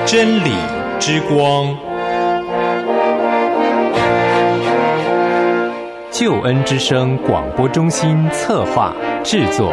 真理之光，救恩之声广播中心策划制作。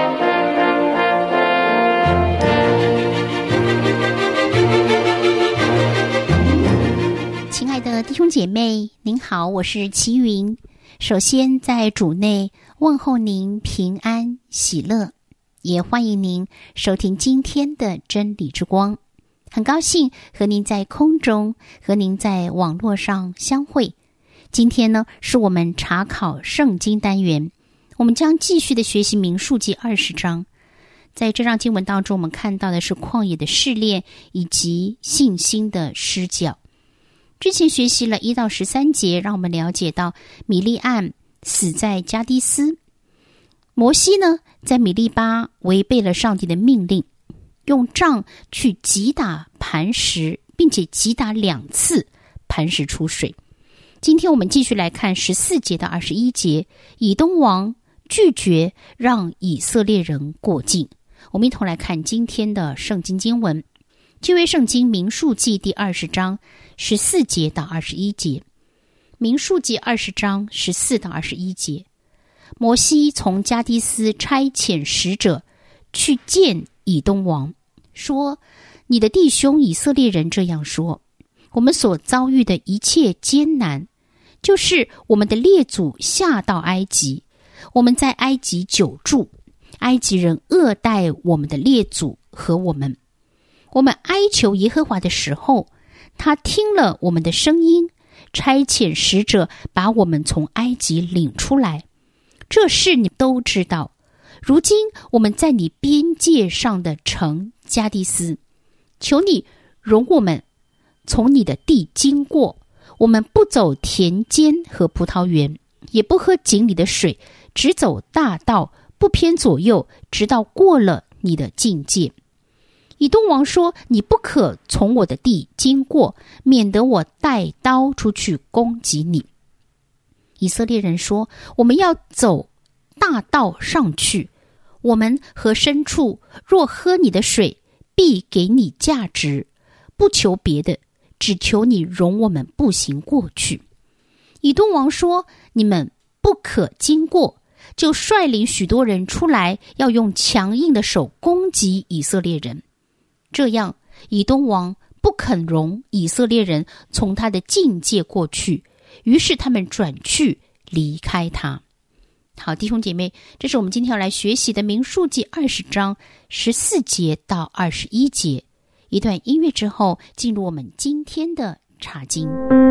亲爱的弟兄姐妹，您好，我是齐云。首先在主内问候您平安喜乐，也欢迎您收听今天的真理之光。很高兴和您在空中，和您在网络上相会。今天呢，是我们查考圣经单元，我们将继续的学习民数记20章。在这章经文当中，我们看到的是旷野的试炼以及信心的施教。之前学习了1到13节，让我们了解到米利暗死在加低斯，摩西呢在米利巴违背了上帝的命令，用杖去击打磐石，并且击打2次，磐石出水。今天我们继续来看14节到21节，以东王拒绝让以色列人过境。我们一同来看今天的圣经经文，旧约圣经民数记第20章14节到21节。民数记20章14到21节，摩西从加低斯差遣使者去见以东王，说：你的弟兄以色列人这样说，我们所遭遇的一切艰难，就是我们的列祖下到埃及，我们在埃及久住，埃及人恶待我们的列祖和我们。我们哀求耶和华的时候，他听了我们的声音，差遣使者把我们从埃及领出来。这事你都知道。如今我们在你边界上的城加低斯，求你容我们从你的地经过，我们不走田间和葡萄园，也不喝井里的水，只走大道，不偏左右，直到过了你的境界。以东王说：你不可从我的地经过，免得我带刀出去攻击你。以色列人说：我们要走大道上去，我们和牲畜若喝你的水，必给你价值，不求别的，只求你容我们步行过去。以东王说：你们不可经过，就率领许多人出来，要用强硬的手攻击以色列人。这样，以东王不肯容以色列人从他的境界过去，于是他们转去离开他。好，弟兄姐妹，这是我们今天要来学习的民数记20章14节到21节。一段音乐之后，进入我们今天的查经。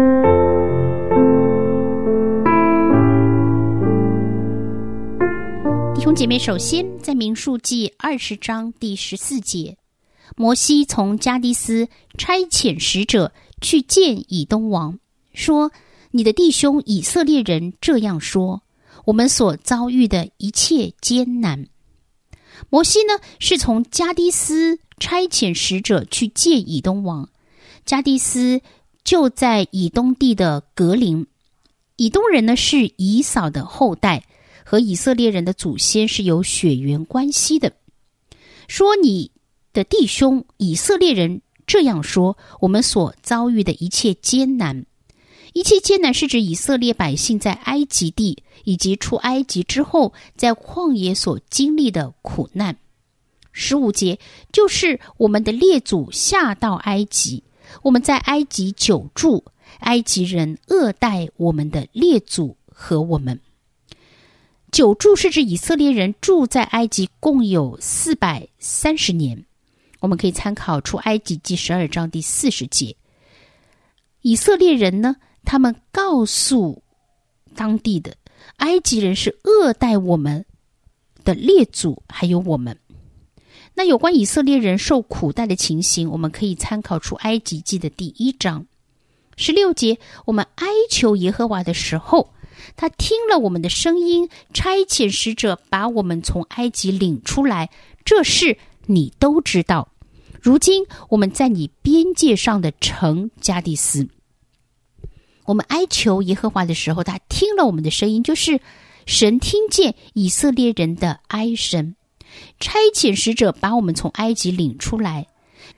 弟兄姐妹，首先在民数记20章第14节，摩西从加低斯差遣使者去见以东王，说：你的弟兄以色列人这样说，我们所遭遇的一切艰难。摩西呢，是从加低斯差遣使者去见以东王。加低斯就在以东地的格林。以东人呢，是以扫的后代，和以色列人的祖先是有血缘关系的。说你的弟兄以色列人这样说，我们所遭遇的一切艰难。一切艰难是指以色列百姓在埃及地以及出埃及之后在旷野所经历的苦难。15节就是我们的列祖下到埃及，我们在埃及久住，埃及人恶待我们的列祖和我们。久住是指以色列人住在埃及共有430年。我们可以参考出埃及记12章第40节。以色列人呢，他们告诉当地的埃及人是恶待我们的列祖还有我们。那有关以色列人受苦待的情形，我们可以参考出埃及记的第1章16节，我们哀求耶和华的时候，他听了我们的声音，差遣使者把我们从埃及领出来。这事你都知道。如今我们在你边界上的城加低斯。我们哀求耶和华的时候，他听了我们的声音，就是神听见以色列人的哀声，差遣使者把我们从埃及领出来。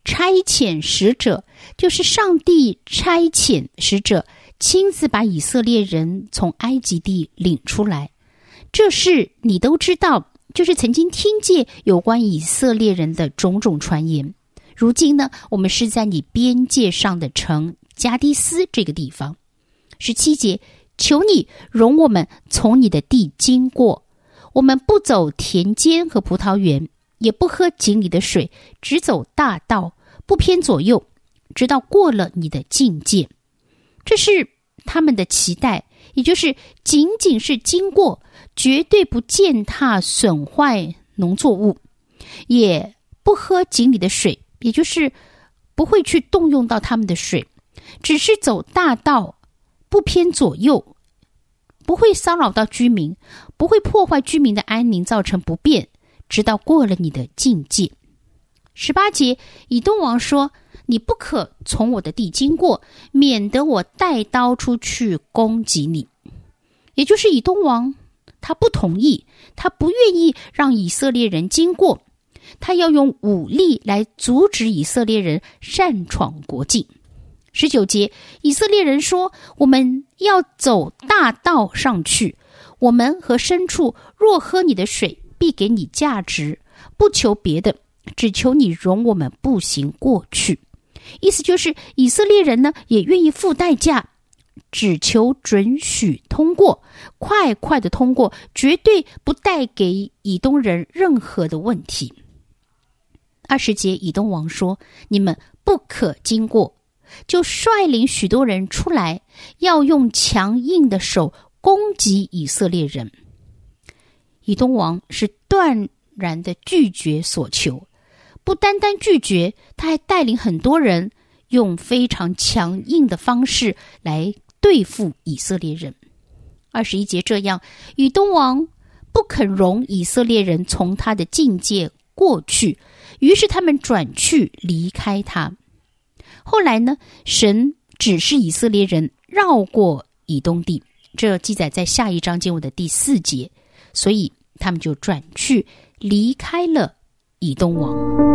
差遣使者，就是上帝差遣使者亲自把以色列人从埃及地领出来。这事你都知道，就是曾经听见有关以色列人的种种传言。如今呢，我们是在你边界上的城加迪斯这个地方。17节，求你容我们从你的地经过，我们不走田间和葡萄园，也不喝井里的水，只走大道，不偏左右，直到过了你的境界。这是他们的期待，也就是仅仅是经过，绝对不践踏损坏农作物，也不喝井里的水，也就是不会去动用到他们的水，只是走大道，不偏左右，不会骚扰到居民，不会破坏居民的安宁，造成不便，直到过了你的境界。18节，以东王说，你不可从我的地经过，免得我带刀出去攻击你。也就是以东王他不同意，他不愿意让以色列人经过，他要用武力来阻止以色列人擅闯国境。19节，以色列人说，我们要走大道上去，我们和牲畜若喝你的水，必给你价值，不求别的，只求你容我们步行过去。意思就是以色列人呢也愿意付代价，只求准许通过，快快的通过，绝对不带给以东人任何的问题。20节，以东王说，你们不可经过，就率领许多人出来，要用强硬的手攻击以色列人。以东王是断然的拒绝所求，不单单拒绝，他还带领很多人用非常强硬的方式来对付以色列人。21节，这样以东王不肯容以色列人从他的境界过去，于是他们转去离开他。后来呢，神指示以色列人绕过以东地，这记载在下一章经文的第4节，所以他们就转去离开了以东王。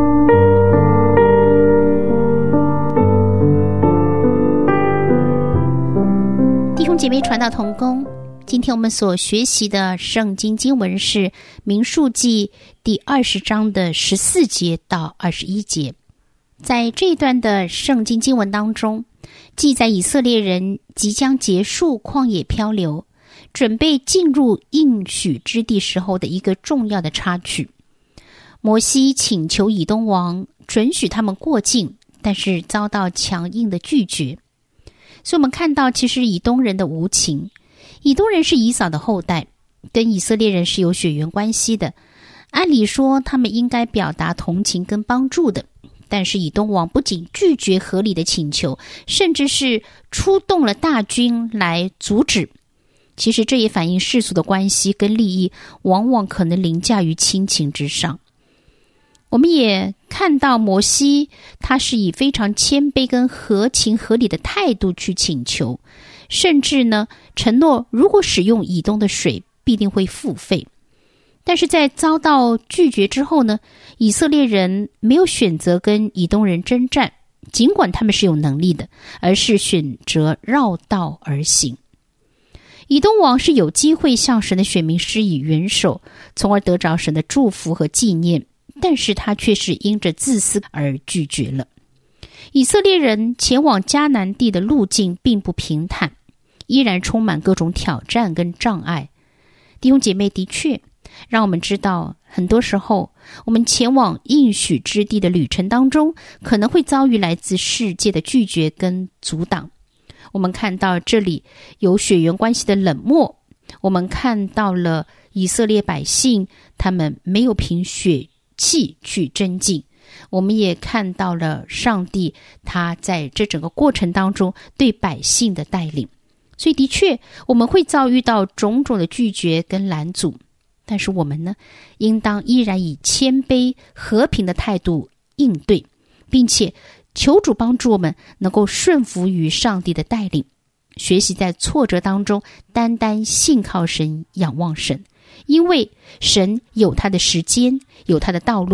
弟兄姐妹，传道同工，今天我们所学习的圣经经文是民数记第20章的14节到21节。在这一段的圣经经文当中，记载以色列人即将结束旷野漂流，准备进入应许之地时候的一个重要的插曲。摩西请求以东王准许他们过境，但是遭到强硬的拒绝。所以我们看到其实以东人的无情，以东人是以扫的后代，跟以色列人是有血缘关系的，按理说他们应该表达同情跟帮助的，但是以东王不仅拒绝合理的请求，甚至是出动了大军来阻止。其实这也反映世俗的关系跟利益往往可能凌驾于亲情之上。我们也看到摩西他是以非常谦卑跟合情合理的态度去请求，甚至呢承诺如果使用以东的水必定会付费。但是在遭到拒绝之后呢，以色列人没有选择跟以东人征战，尽管他们是有能力的，而是选择绕道而行。以东王是有机会向神的选民施以援手，从而得着神的祝福和纪念，但是他却是因着自私而拒绝了。以色列人前往迦南地的路径并不平坦，依然充满各种挑战跟障碍。弟兄姐妹，的确让我们知道，很多时候我们前往应许之地的旅程当中，可能会遭遇来自世界的拒绝跟阻挡。我们看到这里有血缘关系的冷漠，我们看到了以色列百姓他们没有凭血气去争竞，我们也看到了上帝他在这整个过程当中对百姓的带领。所以的确我们会遭遇到种种的拒绝跟拦阻，但是我们呢，应当依然以谦卑和平的态度应对，并且求主帮助我们能够顺服于上帝的带领，学习在挫折当中单单信靠神，仰望神，因为神有他的时间，有他的道路，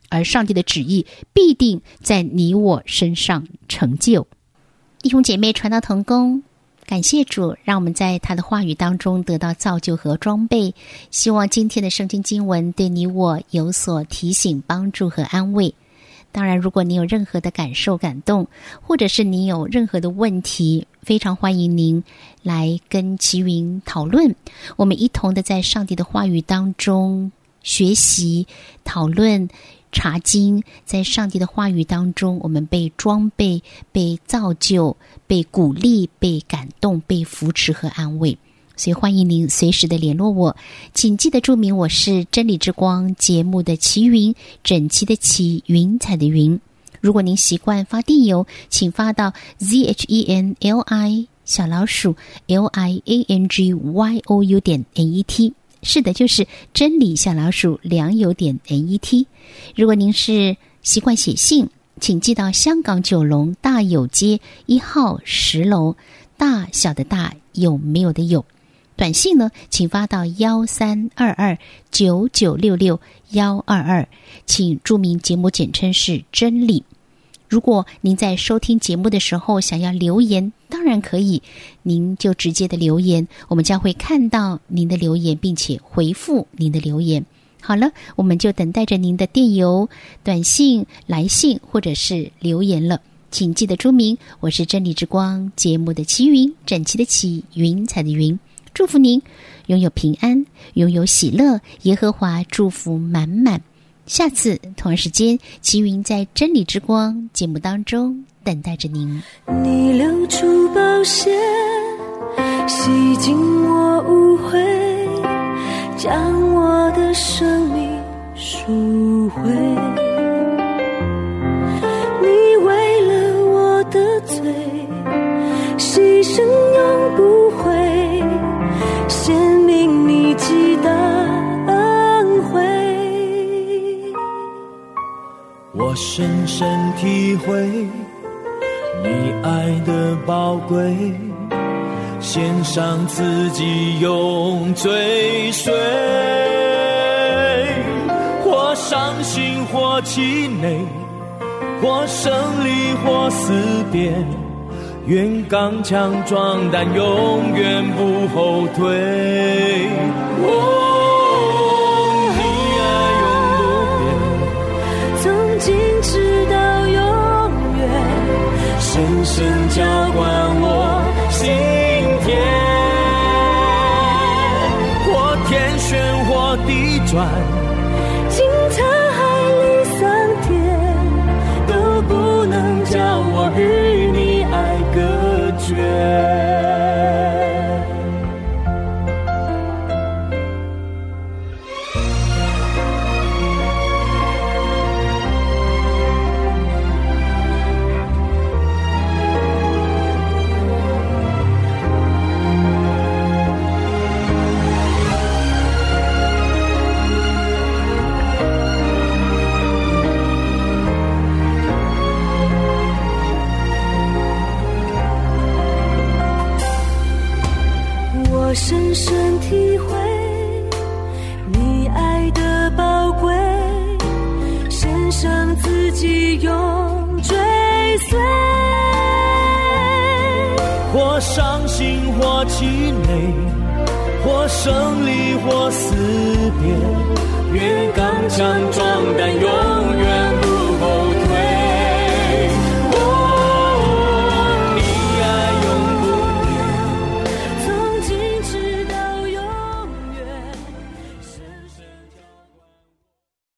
而上帝的旨意必定在你我身上成就。弟兄姐妹，传道同工，感谢主，让我们在他的话语当中得到造就和装备。希望今天的圣经经文对你我有所提醒、帮助和安慰。当然，如果你有任何的感受、感动，或者是你有任何的问题，非常欢迎您来跟齐云讨论。我们一同的在上帝的话语当中学习、讨论、查经，在上帝的话语当中，我们被装备、被造就、被鼓励、被感动、被扶持和安慰。所以欢迎您随时的联络我，请记得注明我是真理之光节目的齐云，整齐的齐，云彩的云。如果您习惯发电邮，请发到 ZHENLI_LIANGYOU.net。 是的，就是真理良友.net。 如果您是习惯写信，请寄到香港九龙大有街1号10楼，大小的大，有没有的有。短信呢，请发到132299662122，请注明节目简称是真理。如果您在收听节目的时候想要留言，当然可以，您就直接的留言，我们将会看到您的留言，并且回复您的留言。好了，我们就等待着您的电邮、短信、来信或者是留言了。请记得注明我是真理之光节目的齐云，整齐的齐，云彩的云。祝福您拥有平安，拥有喜乐，耶和华祝福满满。下次同样时间，齐云在真理之光节目当中等待着您。 你流出宝血，洗净我污秽，将我的生命赎回。你为了我的罪，牺牲永不悔，显明你极大恩惠。 我深深体会你爱的宝贵，献上自己永追随，或伤心或气馁，或胜利或思辨，愿刚强壮胆，永远不后退。你爱永不变， 从今直到永远， 深深浇灌我心田，或天旋或地转， 经沧海里桑田，都不能叫我与你爱隔绝。我深深体会你爱的宝贵，献上自己永追随， 或伤心或气馁，或胜利或思辨，愿刚强壮胆，永